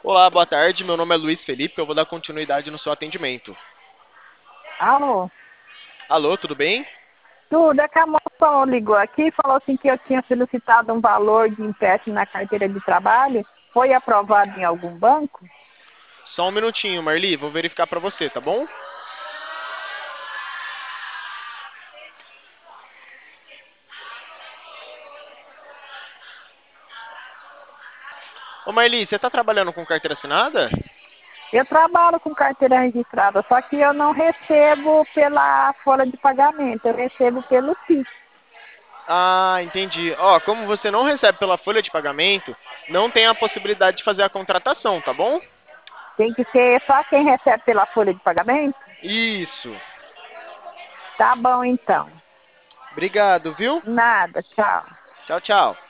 Olá, boa tarde. Meu nome é Luiz Felipe. Eu vou dar continuidade no seu atendimento. Alô? Alô, tudo bem? Tudo, é que a moça ligou aqui e falou assim que eu tinha solicitado um valor de empréstimo na carteira de trabalho. Foi aprovado em algum banco? Só um minutinho, Marli. Vou verificar para você, tá bom? Ô, Marli, você tá trabalhando com carteira assinada? Eu trabalho com carteira registrada, só que eu não recebo pela folha de pagamento, eu recebo pelo Pix. Ah, entendi. Ó, como você não recebe pela folha de pagamento, não tem a possibilidade de fazer a contratação, tá bom? Tem que ser só quem recebe pela folha de pagamento? Isso. Tá bom então. Obrigado, viu? Nada, tchau. Tchau, tchau.